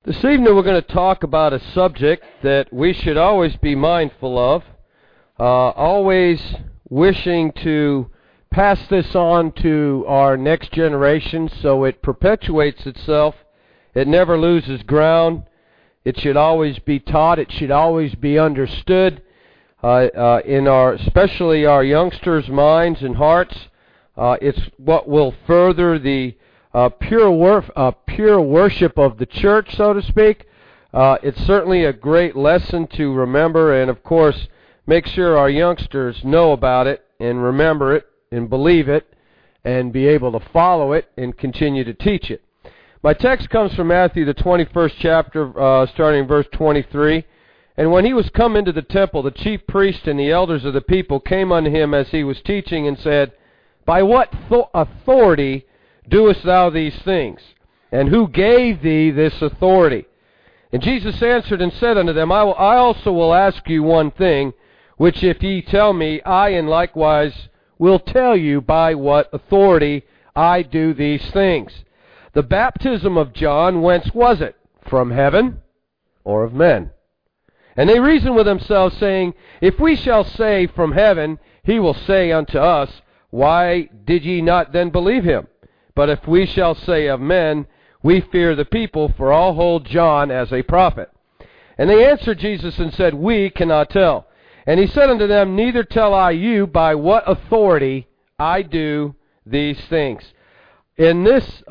This evening we're going to talk about a subject that we should always be mindful of, always wishing to pass this on to our next generation so it perpetuates itself, it never loses ground, it should always be taught, it should always be understood in especially our youngsters' minds and hearts. It's what will further the pure worship of the church, so to speak. It's certainly a great lesson to remember, and of course, make sure our youngsters know about it and remember it and believe it and be able to follow it and continue to teach it. My text comes from Matthew, the 21st chapter, starting in verse 23. And when he was come into the temple, the chief priest and the elders of the people came unto him as he was teaching and said, By what authority doest thou these things? And who gave thee this authority? And Jesus answered and said unto them, I also will ask you one thing, which if ye tell me, I in likewise will tell you by what authority I do these things. The baptism of John, whence was it? From heaven or of men? And they reasoned with themselves, saying, If we shall say from heaven, he will say unto us, Why did ye not then believe him? But if we shall say of men, we fear the people, for all hold John as a prophet. And they answered Jesus and said, We cannot tell. And he said unto them, Neither tell I you by what authority I do these things. In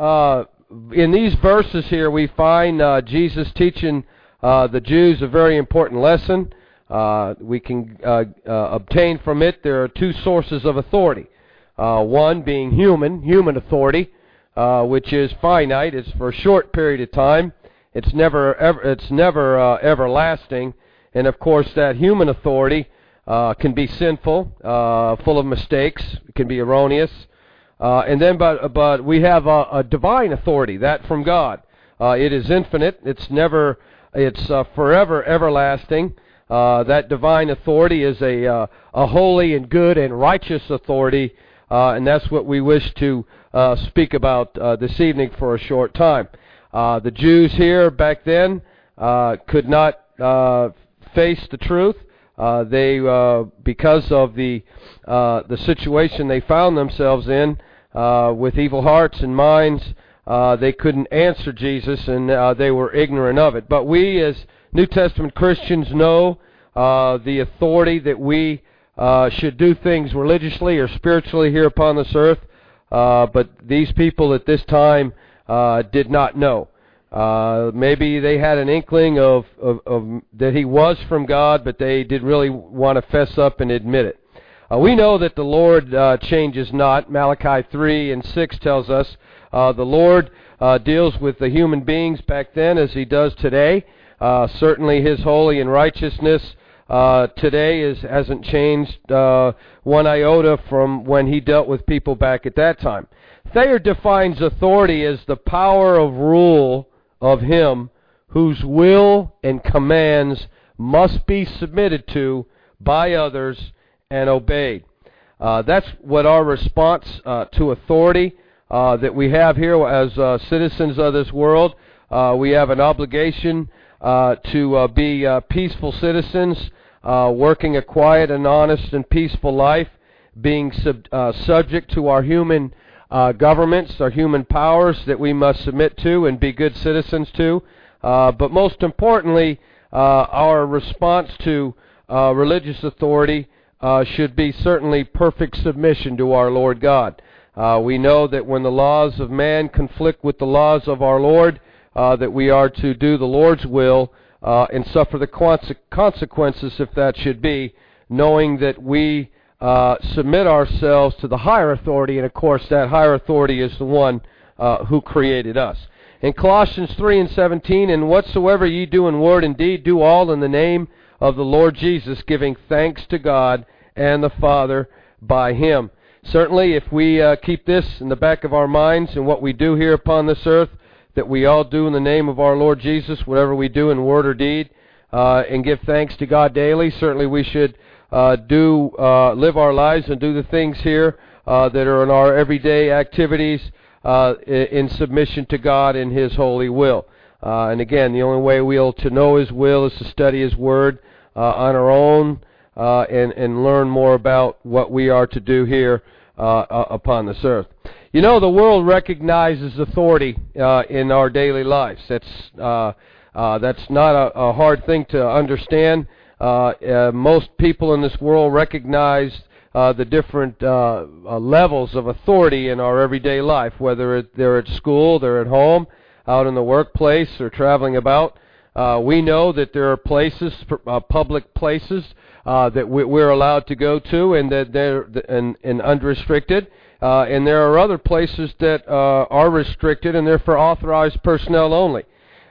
these verses here, we find Jesus teaching the Jews a very important lesson. We can obtain from it. There are two sources of authority. One being human authority, which is finite. It's for a short period of time. It's never everlasting. And of course, that human authority can be sinful, full of mistakes. It can be erroneous. But we have a divine authority, that from God. It is infinite. It's forever everlasting. That divine authority is a holy and good and righteous authority. And that's what we wish to speak about this evening for a short time. The Jews here back then could not face the truth. They, because of the situation they found themselves in, with evil hearts and minds, they couldn't answer Jesus, and they were ignorant of it. But we, as New Testament Christians, know the authority that we should do things religiously or spiritually here upon this earth, but these people at this time did not know. Maybe they had an inkling of that he was from God, but they didn't really want to fess up and admit it. We know that the Lord changes not. Malachi 3 and 6 tells us the Lord deals with the human beings back then as he does today. Certainly his holy and righteousness today hasn't changed one iota from when he dealt with people back at that time. Thayer defines authority as the power of rule of him whose will and commands must be submitted to by others and obeyed. That's what our response to authority that we have here as citizens of this world. We have an obligation to be peaceful citizens, working a quiet and honest and peaceful life, being subject to our human governments, our human powers that we must submit to and be good citizens to. But most importantly, our response to religious authority should be certainly perfect submission to our Lord God. We know that when the laws of man conflict with the laws of our Lord, that we are to do the Lord's will and suffer the consequences if that should be, knowing that we submit ourselves to the higher authority, and of course that higher authority is the one who created us. In Colossians 3 and 17, And whatsoever ye do in word and deed, do all in the name of the Lord Jesus, giving thanks to God and the Father by him. Certainly, if we keep this in the back of our minds and what we do here upon this earth, that we all do in the name of our Lord Jesus, whatever we do in word or deed, and give thanks to God daily, certainly we should live our lives and do the things here that are in our everyday activities in submission to God and his holy will. And again, the only way we'll to know His will is to study His Word on our own and learn more about what we are to do here upon this earth. You know, the world recognizes authority in our daily lives. That's not a hard thing to understand. Most people in this world recognize the different levels of authority in our everyday life, whether they're at school, they're at home, out in the workplace, or traveling about. We know that there are places, public places, that we're allowed to go to, and that they're unrestricted. And there are other places that are restricted, and they're for authorized personnel only.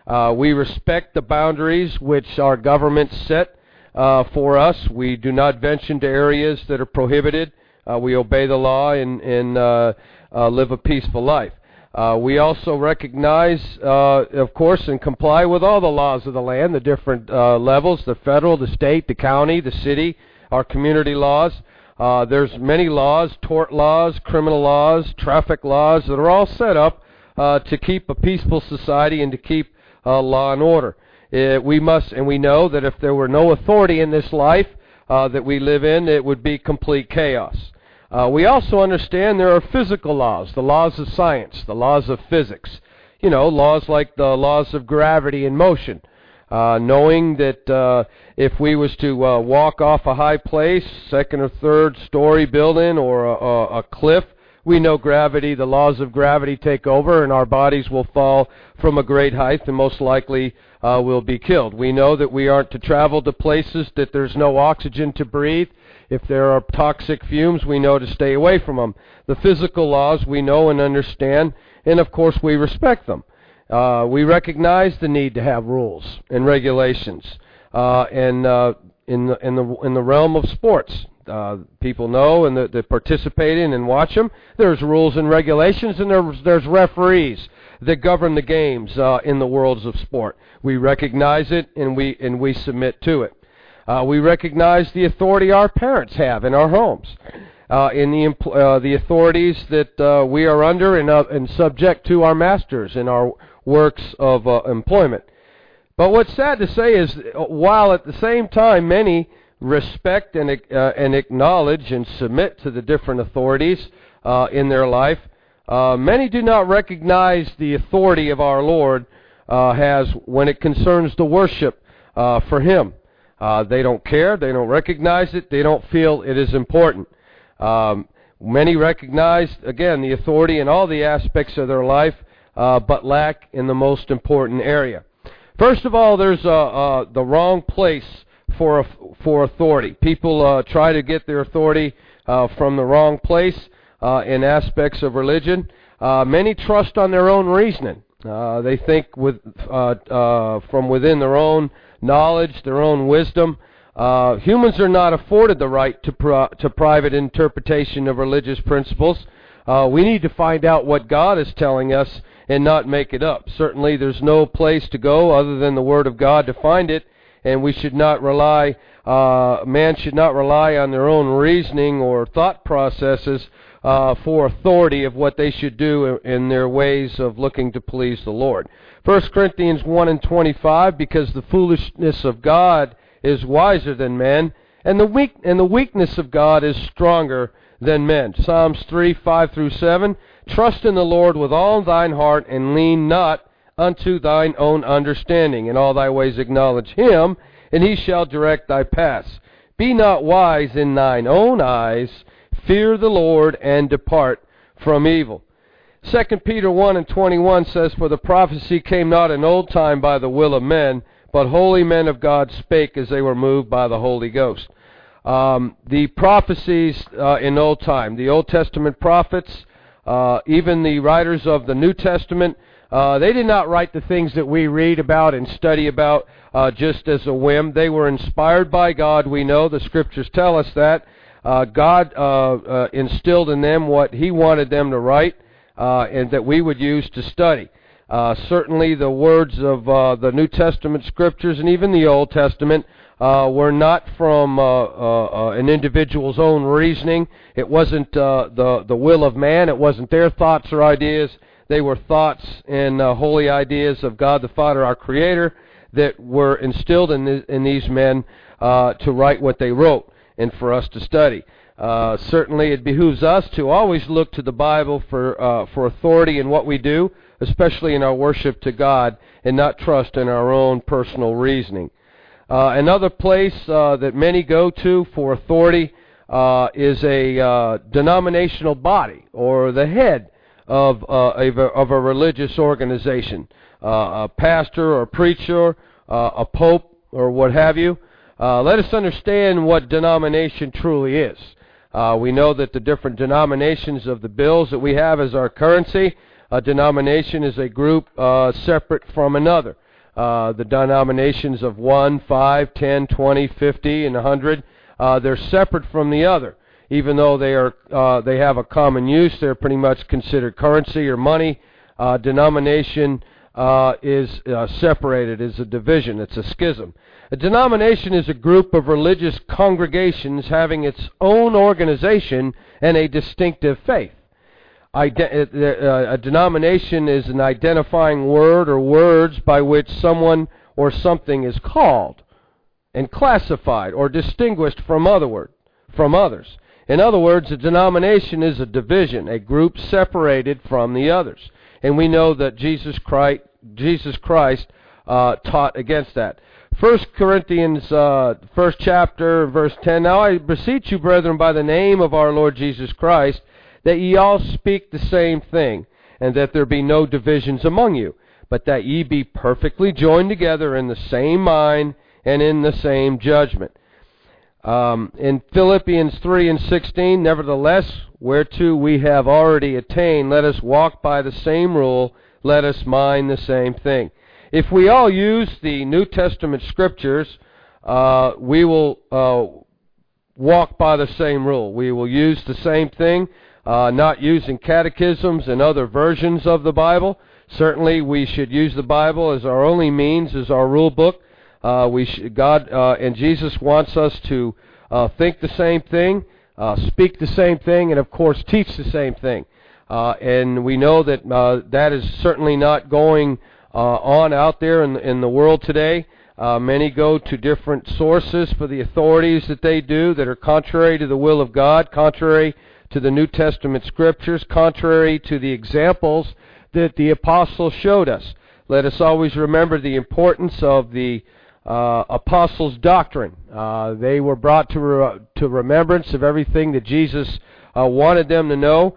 We respect the boundaries which our government set for us. We do not venture into areas that are prohibited. We obey the law and live a peaceful life. We also recognize, of course, and comply with all the laws of the land, the different levels, the federal, the state, the county, the city, our community laws. There's many laws, tort laws, criminal laws, traffic laws, that are all set up to keep a peaceful society and to keep law and order. We must, and we know that if there were no authority in this life that we live in, it would be complete chaos. We also understand there are physical laws, the laws of science, the laws of physics. You know, laws like the laws of gravity and motion. Knowing that if we was to walk off a high place, second or third story building, or a cliff, we know gravity, the laws of gravity take over, and our bodies will fall from a great height and most likely will be killed. We know that we aren't to travel to places that there's no oxygen to breathe. If there are toxic fumes, we know to stay away from them. The physical laws we know and understand, and of course we respect them. We recognize the need to have rules and regulations, and in the realm of sports, people know and that participate in and watch them. There's rules and regulations, and there's referees that govern the games in the worlds of sport. We recognize it, and we submit to it. We recognize the authority our parents have in our homes, in the authorities that we are under and subject to our masters in our works of employment. But what's sad to say is, while at the same time many respect and acknowledge and submit to the different authorities in their life, many do not recognize the authority of our Lord has when it concerns the worship for Him. They don't care, they don't recognize it, they don't feel it is important. Many recognize, again, the authority in all the aspects of their life, but lack in the most important area. First of all, there's the wrong place for authority. People try to get their authority from the wrong place in aspects of religion. Many trust on their own reasoning. They think from within their own knowledge, their own wisdom. Humans are not afforded the right to private interpretation of religious principles. We need to find out what God is telling us and not make it up. Certainly there's no place to go other than the Word of God to find it, and we should not rely, man should not rely on their own reasoning or thought processes for authority of what they should do in their ways of looking to please the Lord. 1 Corinthians 1:25, because the foolishness of God is wiser than men, and the weakness of God is stronger than men. Psalms 3:5-7, trust in the Lord with all thine heart, and lean not unto thine own understanding. In all thy ways acknowledge Him, and He shall direct thy paths. Be not wise in thine own eyes, fear the Lord, and depart from evil. 2 Peter 1:21 says, for the prophecy came not in old time by the will of men, but holy men of God spake as they were moved by the Holy Ghost. The prophecies in old time, the Old Testament prophets, even the writers of the New Testament, they did not write the things that we read about and study about just as a whim. They were inspired by God, we know. The Scriptures tell us that. God instilled in them what He wanted them to write, and that we would use to study. Certainly the words of the New Testament Scriptures and even the Old Testament were not from an individual's own reasoning. It wasn't the will of man. It wasn't their thoughts or ideas. They were thoughts and holy ideas of God the Father, our Creator, that were instilled in these men to write what they wrote and for us to study. Certainly it behooves us to always look to the Bible for authority in what we do, especially in our worship to God, and not trust in our own personal reasoning. Another place that many go to for authority is a denominational body, or the head of a religious organization, a pastor or preacher, a pope, or what have you. Let us understand what denomination truly is. We know that the different denominations of the bills that we have as our currency, a denomination is a group separate from another. The denominations of 1, 5, 10, 20, 50, and 100, they're separate from the other. Even though they have a common use, they're pretty much considered currency or money. Denomination is separated, is a division, it's a schism. A denomination is a group of religious congregations having its own organization and a distinctive faith. A denomination is an identifying word or words by which someone or something is called and classified or distinguished from others. In other words, a denomination is a division, a group separated from the others. And we know that Jesus Christ taught against that. 1 Corinthians, 1st chapter, verse 10, Now I beseech you, brethren, by the name of our Lord Jesus Christ, that ye all speak the same thing, and that there be no divisions among you, but that ye be perfectly joined together in the same mind and in the same judgment. In Philippians 3 and 16, Nevertheless, whereto we have already attained, let us walk by the same rule, let us mind the same thing. If we all use the New Testament Scriptures, we will walk by the same rule. We will use the same thing, not using catechisms and other versions of the Bible. Certainly we should use the Bible as our only means, as our rule book. God and Jesus wants us to think the same thing, speak the same thing, and of course teach the same thing. And we know that that is certainly not going on out there in the world today. Many go to different sources for the authorities that they do that are contrary to the will of God, contrary to the New Testament Scriptures, contrary to the examples that the apostles showed us. Let us always remember the importance of the apostles' doctrine. They were brought to remembrance of everything that Jesus wanted them to know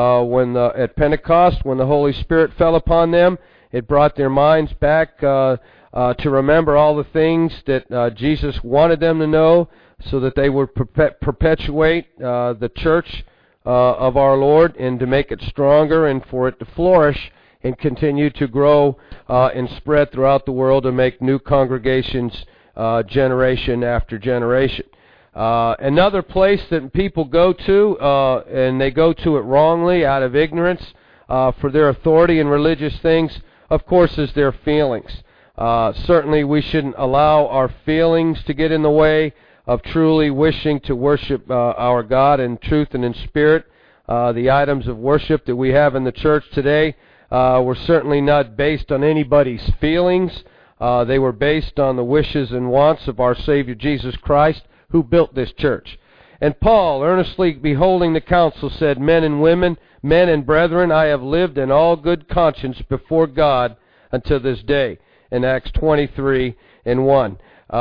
at Pentecost, when the Holy Spirit fell upon them. It brought their minds back to remember all the things that Jesus wanted them to know, so that they would perpetuate the church of our Lord, and to make it stronger and for it to flourish and continue to grow and spread throughout the world and make new congregations generation after generation. Another place that people go to, and they go to it wrongly out of ignorance for their authority in religious things, of course, is their feelings. Certainly we shouldn't allow our feelings to get in the way of truly wishing to worship our God in truth and in spirit. The items of worship that we have in the church today were certainly not based on anybody's feelings. They were based on the wishes and wants of our Savior Jesus Christ, who built this church. And Paul, earnestly beholding the council, said, Men and women, men and brethren, I have lived in all good conscience before God until this day. In Acts 23 and 1.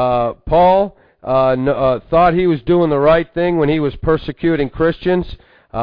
Paul thought he was doing the right thing when he was persecuting Christians,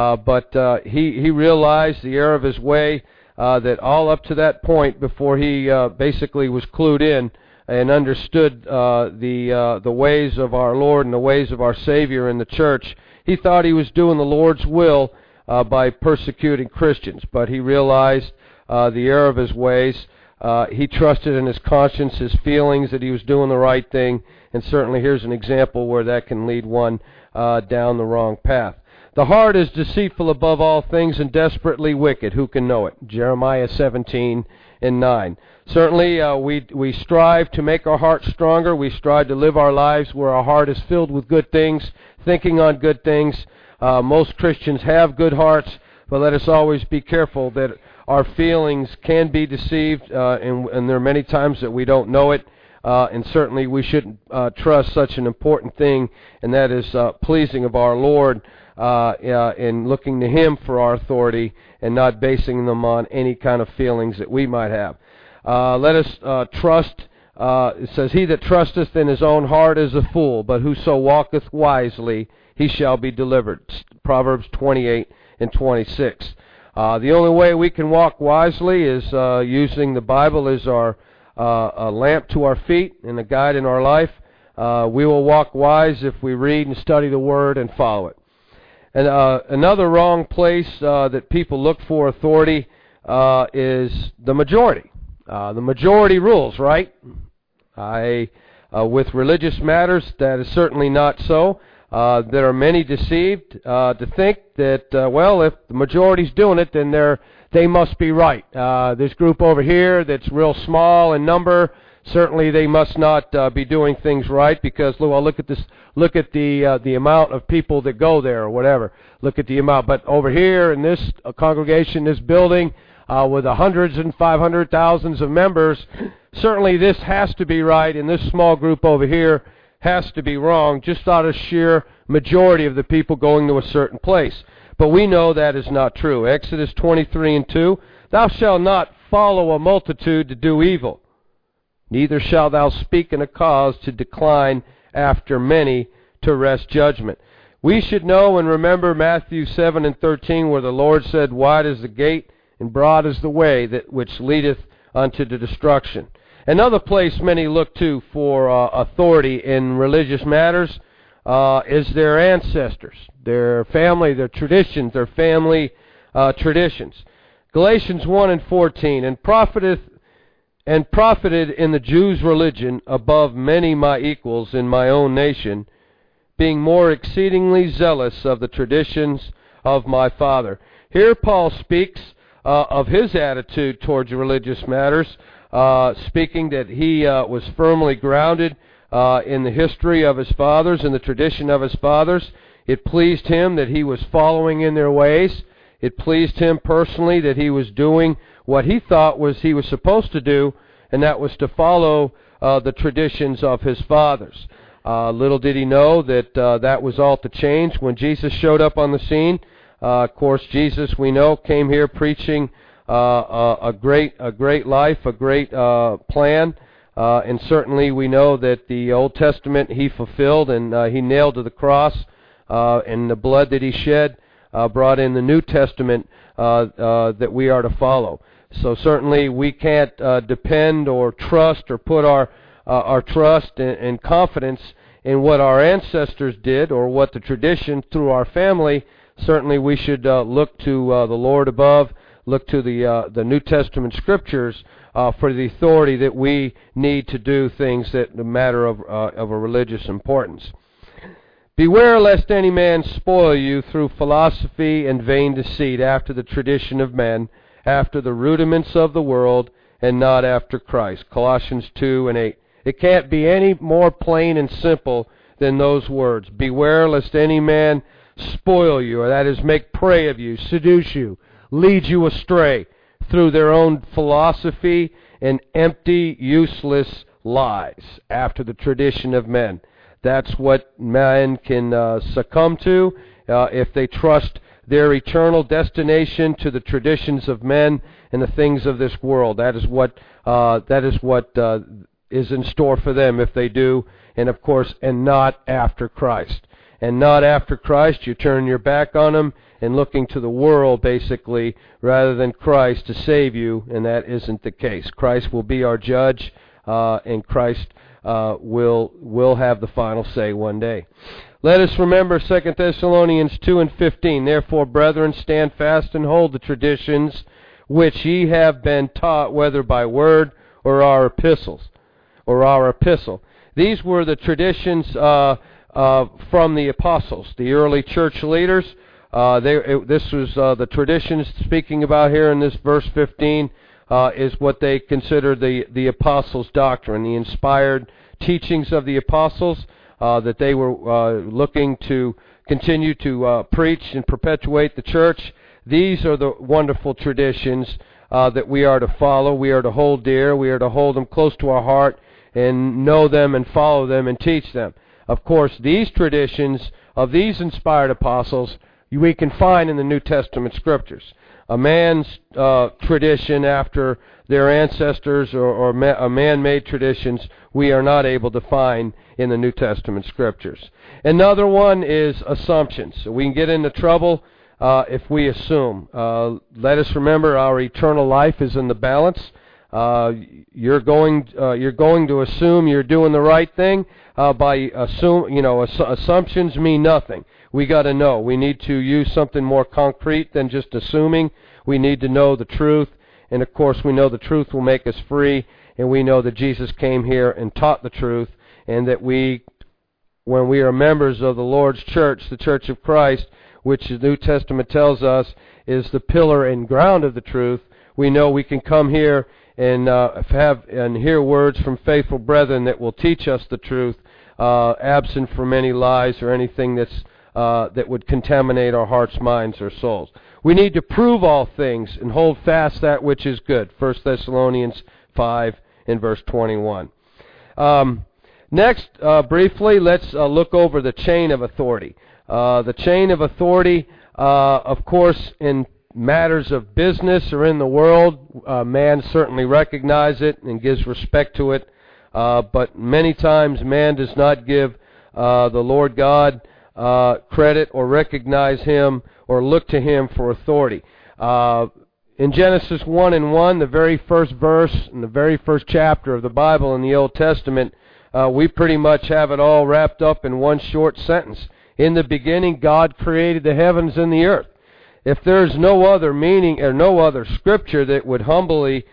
but he realized the error of his way, that all up to that point, before he basically was clued in and understood the ways of our Lord and the ways of our Savior in the church, he thought he was doing the Lord's will by persecuting Christians. But he realized the error of his ways. He trusted in his conscience, his feelings, that he was doing the right thing, and certainly here's an example where that can lead one down the wrong path. The heart is deceitful above all things and desperately wicked. Who can know it? Jeremiah 17 and 9. Certainly we strive to make our heart stronger. We strive to live our lives where our heart is filled with good things, thinking on good things. Most Christians have good hearts, but let us always be careful that our feelings can be deceived, and there are many times that we don't know it. And certainly we shouldn't trust such an important thing, and that is pleasing of our Lord in looking to Him for our authority and not basing them on any kind of feelings that we might have. Let us trust. It says, "He that trusteth in his own heart is a fool, but whoso walketh wisely, he shall be delivered." Proverbs 28 and 26. The only way we can walk wisely is using the Bible as our a lamp to our feet and a guide in our life. We will walk wise if we read and study the Word and follow it. And another wrong place that people look for authority is the majority. The majority rules, right? With religious matters, that is certainly not so. There are many deceived to think that, well, if the majority's doing it, then they must be right. This group over here that's real small in number, certainly they must not be doing things right, because, well, look at this. Look at the amount of people that go there, or whatever. Look at the amount. But over here in this congregation, this building, with the hundreds and 500,000s of members, certainly this has to be right, and this small group over here has to be wrong, just out of sheer majority of the people going to a certain place. But we know that is not true. Exodus 23 and 2, "Thou shalt not follow a multitude to do evil, neither shalt thou speak in a cause to decline after many to wrest judgment." We should know and remember Matthew 7 and 13, where the Lord said, "Wide is the gate, and broad is the way that which leadeth unto the destruction." Another place many look to for authority in religious matters is their ancestors, their family, their traditions, their family traditions. Galatians 1 and 14, "And profited in the Jews' religion above many my equals in my own nation, being more exceedingly zealous of the traditions of my father." Here Paul speaks of his attitude towards religious matters, speaking that he was firmly grounded in the history of his fathers and the tradition of his fathers. It pleased him that he was following in their ways. It pleased him personally that he was doing what he thought he was supposed to do, and that was to follow the traditions of his fathers. Little did he know that that was all to change when Jesus showed up on the scene. Of course, Jesus, we know, came here preaching a great life, a great plan, and certainly we know that the Old Testament he fulfilled, and he nailed to the cross, and the blood that he shed brought in the New Testament that we are to follow. So certainly we can't depend or trust or put our trust and confidence in what our ancestors did or what the tradition through our family. Certainly we should look to the Lord above, look to the New Testament Scriptures for the authority that we need to do things that matter of a religious importance. "Beware lest any man spoil you through philosophy and vain deceit, after the tradition of men, after the rudiments of the world, and not after Christ." Colossians 2 and 8. It can't be any more plain and simple than those words. Beware lest any man spoil you, or that is, make prey of you, seduce you, lead you astray through their own philosophy and empty, useless lies after the tradition of men. That's what men can succumb to if they trust their eternal destination to the traditions of men and the things of this world. That is what is in store for them if they do, and of course, and not after Christ. And not after Christ, you turn your back on Him and looking to the world, basically, rather than Christ to save you, and that isn't the case. Christ will be our judge, and Christ will have the final say one day. Let us remember 2 Thessalonians 2 and 15. "Therefore, brethren, stand fast and hold the traditions which ye have been taught, whether by word or our epistle." These were the traditions from the apostles, the early church leaders. This was the traditions speaking about here in this verse 15 is what they considered the apostles' doctrine, the inspired teachings of the apostles that they were looking to continue to preach and perpetuate the church. These are the wonderful traditions that we are to follow, we are to hold dear, we are to hold them close to our heart and know them and follow them and teach them. Of course, these traditions of these inspired apostles we can find in the New Testament Scriptures. A man's tradition after their ancestors or man-made traditions we are not able to find in the New Testament Scriptures. Another one is assumptions. So we can get into trouble if we assume. Let us remember our eternal life is in the balance. You're going to assume you're doing the right thing assumptions mean nothing. We got to know. We need to use something more concrete than just assuming. We need to know the truth, and of course we know the truth will make us free, and we know that Jesus came here and taught the truth, and that when we are members of the Lord's church, the Church of Christ, which the New Testament tells us is the pillar and ground of the truth, we know we can come here and hear words from faithful brethren that will teach us the truth, absent from any lies or anything that would contaminate our hearts, minds, or souls. We need to prove all things and hold fast that which is good. 1 Thessalonians 5 and verse 21. Next, briefly, let's look over the chain of authority. The chain of authority, of course, in matters of business or in the world, man certainly recognizes it and gives respect to it. But many times man does not give the Lord God credit or recognize Him or look to Him for authority. In Genesis 1:1, the very first verse in the very first chapter of the Bible in the Old Testament, we pretty much have it all wrapped up in one short sentence. In the beginning, God created the heavens and the earth. If there's no other meaning or no other scripture that would humbly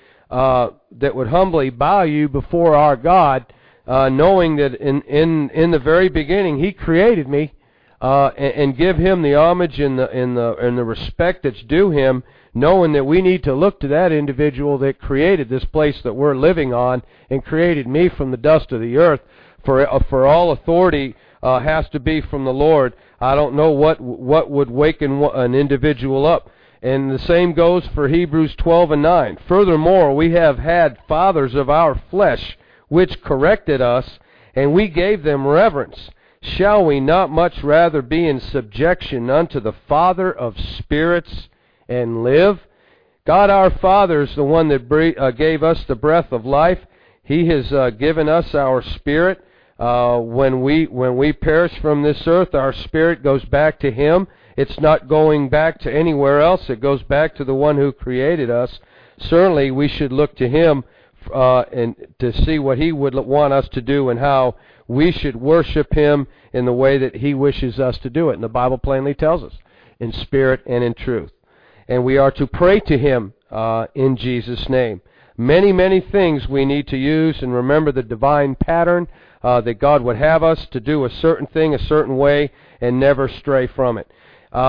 bow you before our God, knowing that in the very beginning He created me, and give Him the homage and the respect that's due Him, knowing that we need to look to that individual that created this place that we're living on and created me from the dust of the earth. For all authority has to be from the Lord. I don't know what would waken an individual up. And the same goes for Hebrews 12:9. Furthermore, we have had fathers of our flesh which corrected us, and we gave them reverence. Shall we not much rather be in subjection unto the Father of spirits and live? God our Father is the one that gave us the breath of life. He has given us our spirit. When we perish from this earth, our spirit goes back to Him. It's not going back to anywhere else. It goes back to the one who created us. Certainly, we should look to Him and to see what He would want us to do and how we should worship Him in the way that He wishes us to do it. And the Bible plainly tells us, in spirit and in truth. And we are to pray to Him in Jesus' name. Many, many things we need to use and remember the divine pattern that God would have us to do a certain thing a certain way and never stray from it.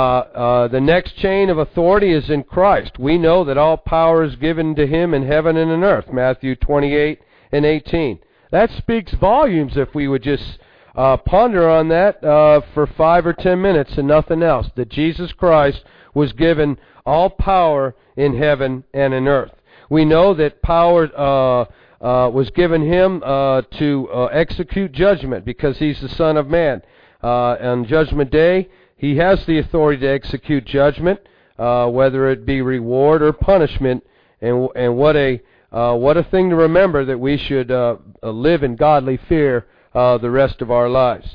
The next chain of authority is in Christ. We know that all power is given to Him in heaven and in earth. Matthew 28:18. That speaks volumes if we would just ponder on that for 5 or 10 minutes and nothing else. That Jesus Christ was given all power in heaven and in earth. We know that power was given Him to execute judgment because He's the Son of Man. On Judgment Day, He has the authority to execute judgment, whether it be reward or punishment. And what a thing to remember that we should live in godly fear the rest of our lives.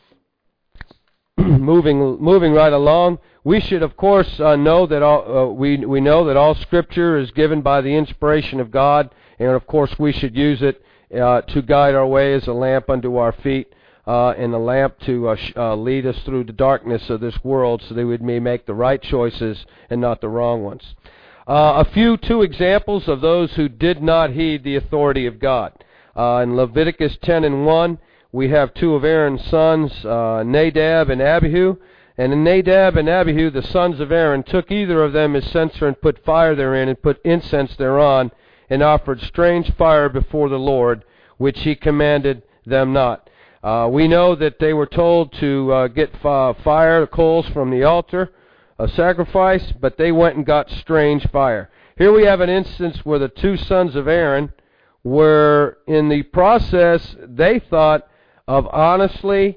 Moving right along, we should of course know that we know that all Scripture is given by the inspiration of God, and of course we should use it to guide our way as a lamp unto our feet. And a lamp to lead us through the darkness of this world so that we may make the right choices and not the wrong ones. Two examples of those who did not heed the authority of God. In Leviticus 10:1, we have two of Aaron's sons, Nadab and Abihu. And in Nadab and Abihu, the sons of Aaron, took either of them his censer and put fire therein and put incense thereon and offered strange fire before the Lord, which He commanded them not. We know that they were told to get fire, coals from the altar, a sacrifice, but they went and got strange fire. Here we have an instance where the two sons of Aaron were in the process, they thought, of honestly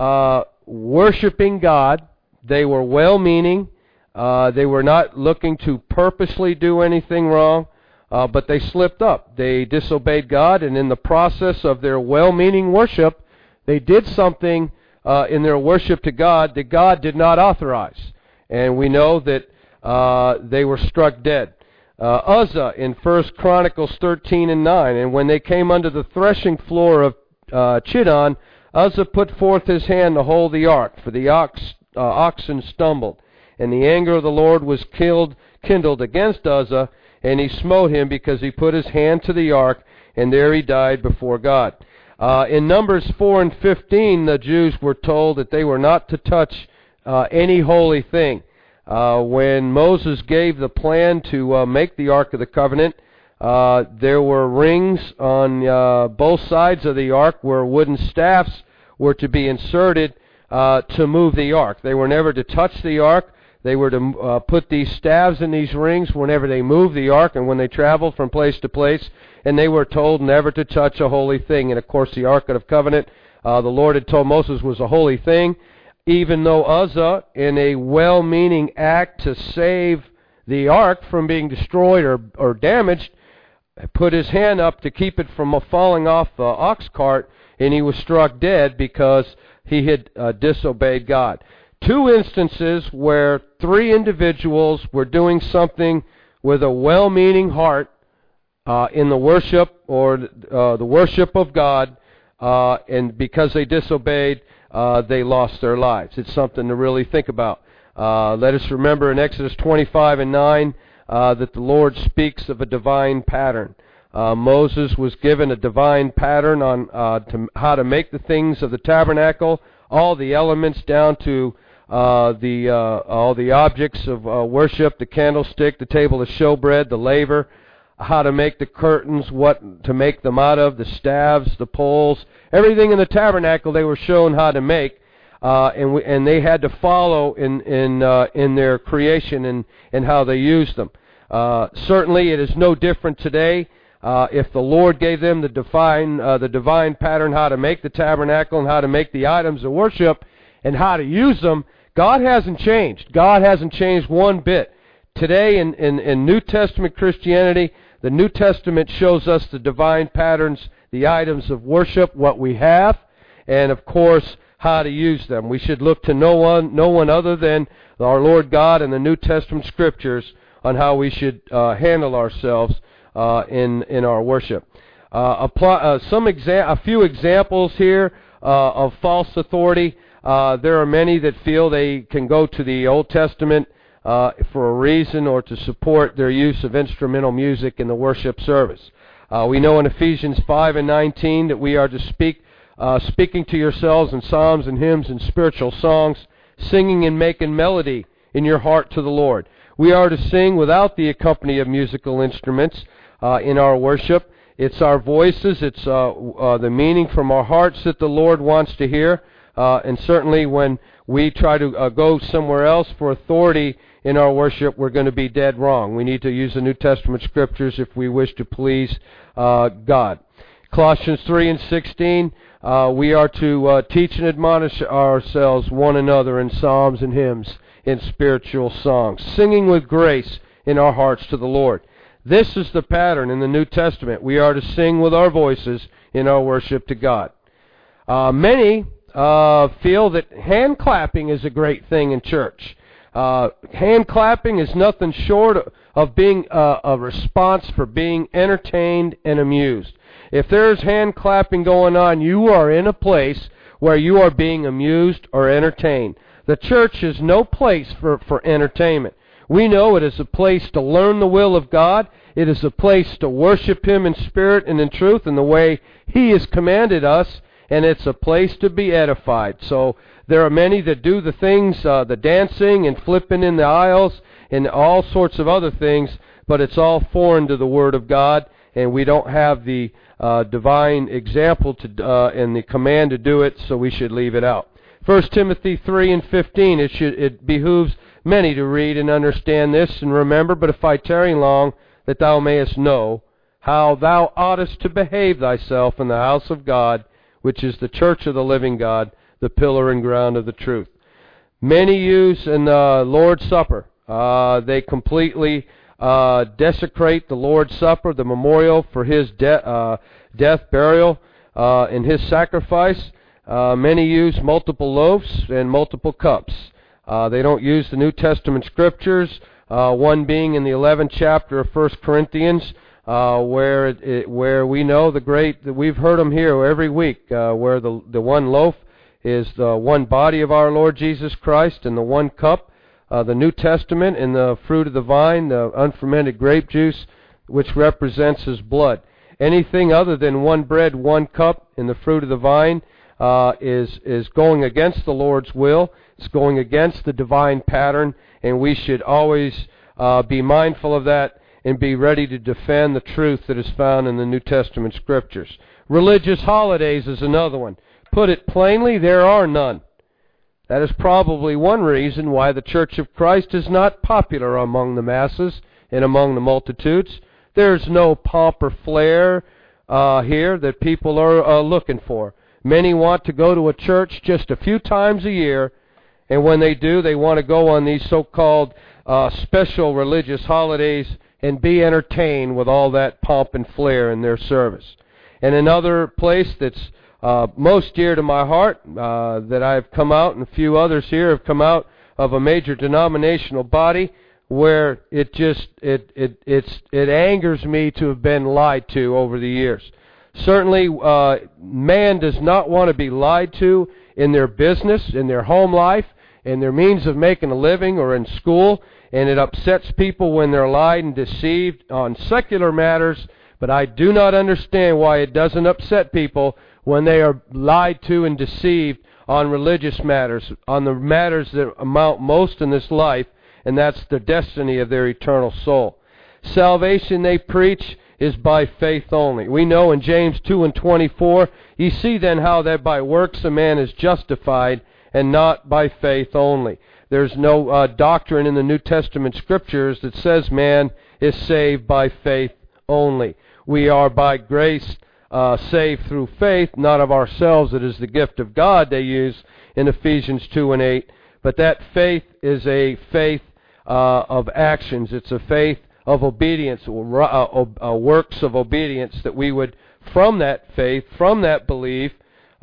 worshiping God. They were well-meaning. They were not looking to purposely do anything wrong, but they slipped up. They disobeyed God, and in the process of their well-meaning worship, they did something in their worship to God that God did not authorize. And we know that they were struck dead. Uzzah in 1 Chronicles 13 and 9, and when they came under the threshing floor of Chidon, Uzzah put forth his hand to hold the ark, for the oxen stumbled. And the anger of the Lord was kindled against Uzzah, and he smote him because he put his hand to the ark, and there he died before God. In Numbers 4 and 15, the Jews were told that they were not to touch any holy thing. When Moses gave the plan to make the Ark of the Covenant, there were rings on both sides of the Ark where wooden staffs were to be inserted to move the Ark. They were never to touch the Ark. They were to put these staves in these rings whenever they moved the Ark and when they traveled from place to place, and they were told never to touch a holy thing. And of course the Ark of the Covenant, the Lord had told Moses, was a holy thing, even though Uzzah, in a well-meaning act to save the Ark from being destroyed or damaged, put his hand up to keep it from falling off the ox cart, and he was struck dead because he had disobeyed God. Two instances where three individuals were doing something with a well-meaning heart in the worship or the worship of God, and because they disobeyed, they lost their lives. It's something to really think about. Let us remember in Exodus 25 and 9 that the Lord speaks of a divine pattern. Moses was given a divine pattern on how to make the things of the tabernacle, all the elements down to all the objects of worship, the candlestick, the table of showbread, the laver, how to make the curtains, what to make them out of, the staves, the poles, everything in the tabernacle they were shown how to make, and they had to follow in their creation and how they used them. Certainly, it is no different today. If the Lord gave them the divine pattern how to make the tabernacle and how to make the items of worship and how to use them, God hasn't changed. God hasn't changed one bit. Today in New Testament Christianity, the New Testament shows us the divine patterns, the items of worship, what we have, and of course how to use them. We should look to no one other than our Lord God and the New Testament Scriptures on how we should handle ourselves in our worship. A few examples here of false authority. There are many that feel they can go to the Old Testament for a reason or to support their use of instrumental music in the worship service. We know in Ephesians 5 and 19 that we are to speaking to yourselves in psalms and hymns and spiritual songs, singing and making melody in your heart to the Lord. We are to sing without the accompaniment of musical instruments in our worship. It's our voices, it's the meaning from our hearts that the Lord wants to hear. And certainly when we try to go somewhere else for authority in our worship, we're going to be dead wrong. We need to use the New Testament Scriptures if we wish to please God. Colossians 3 and 16, we are to teach and admonish ourselves one another in psalms and hymns, in spiritual songs, singing with grace in our hearts to the Lord. This is the pattern in the New Testament. We are to sing with our voices in our worship to God. Many feel that hand clapping is a great thing in church. Hand clapping is nothing short of being a response for being entertained and amused. If there's hand clapping going on, you are in a place where you are being amused or entertained. The church is no place for entertainment. We know it is a place to learn the will of God. It is a place to worship Him in spirit and in truth in the way He has commanded us, and it's a place to be edified. So there are many that do the things, the dancing and flipping in the aisles and all sorts of other things, but it's all foreign to the Word of God, and we don't have the divine example and the command to do it, so we should leave it out. 1 Timothy 3 and 15, it behooves many to read and understand this and remember, but if I tarry long, that thou mayest know how thou oughtest to behave thyself in the house of God, which is the church of the living God, the pillar and ground of the truth. Many use in the Lord's Supper, they completely desecrate the Lord's Supper, the memorial for His death, burial, and His sacrifice. Many use multiple loaves and multiple cups. They don't use the New Testament scriptures, one being in the 11th chapter of 1 Corinthians, where we know the great, that we've heard them here every week, where the one loaf is the one body of our Lord Jesus Christ, and the one cup, the New Testament, and the fruit of the vine, the unfermented grape juice, which represents His blood. Anything other than one bread, one cup, and the fruit of the vine is going against the Lord's will. It's going against the divine pattern, and we should always be mindful of that and be ready to defend the truth that is found in the New Testament scriptures. Religious holidays is another one. Put it plainly, there are none. That is probably one reason why the Church of Christ is not popular among the masses and among the multitudes. There's no pomp or flair here that people are looking for. Many want to go to a church just a few times a year, and when they do, they want to go on these so-called special religious holidays and be entertained with all that pomp and flair in their service. And another place that's most dear to my heart, that I've come out, and a few others here have come out of a major denominational body, where it angers me to have been lied to over the years. Certainly, man does not want to be lied to in their business, in their home life, in their means of making a living, or in school, and it upsets people when they're lied and deceived on secular matters, but I do not understand why it doesn't upset people when they are lied to and deceived on religious matters, on the matters that amount most in this life, and that's the destiny of their eternal soul. Salvation, they preach, is by faith only. We know in James 2:24, ye see then how that by works a man is justified, and not by faith only. There's no doctrine in the New Testament scriptures that says man is saved by faith only. We are by grace saved through faith, not of ourselves. It is the gift of God, they use in Ephesians 2:8. But that faith is a faith of actions. It's a faith of obedience, works of obedience, that we would, from that faith, from that belief,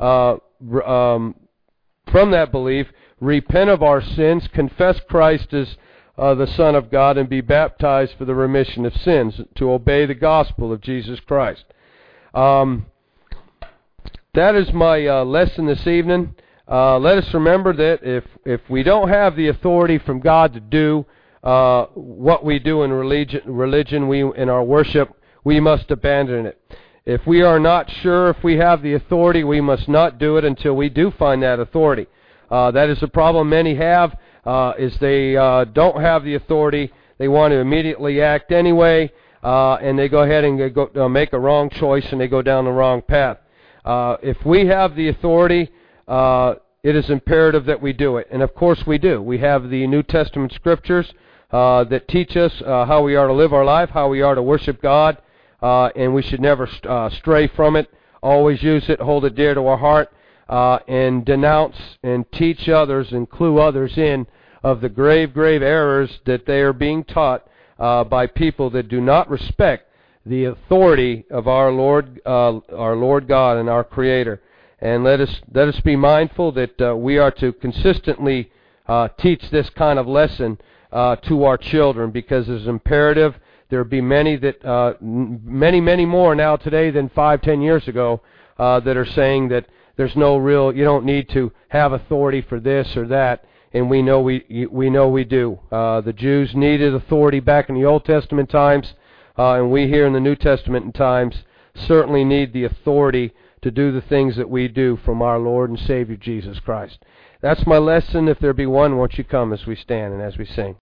repent of our sins, confess Christ as the Son of God, and be baptized for the remission of sins, to obey the gospel of Jesus Christ. That is my lesson this evening. Let us remember that if we don't have the authority from God to do what we do in religion, in our worship, we must abandon it. If we are not sure if we have the authority, we must not do it until we do find that authority. That is the problem many have, is they don't have the authority. They want to immediately act anyway, and they go ahead and make a wrong choice, and they go down the wrong path. If we have the authority, it is imperative that we do it. And of course we do. We have the New Testament scriptures that teach us how we are to live our life, how we are to worship God, and we should never stray from it. Always use it, hold it dear to our heart, and denounce and teach others and clue others in of the grave, grave errors that they are being taught by people that do not respect the authority of our Lord God and our Creator. And let us be mindful that we are to consistently teach this kind of lesson to our children, because it's imperative. There will be many more now today than 5-10 years ago that are saying that there's no real, you don't need to have authority for this or that, and we know we do. The Jews needed authority back in the Old Testament times, and we here in the New Testament times certainly need the authority to do the things that we do from our Lord and Savior Jesus Christ. That's my lesson. If there be one, won't you come as we stand and as we sing?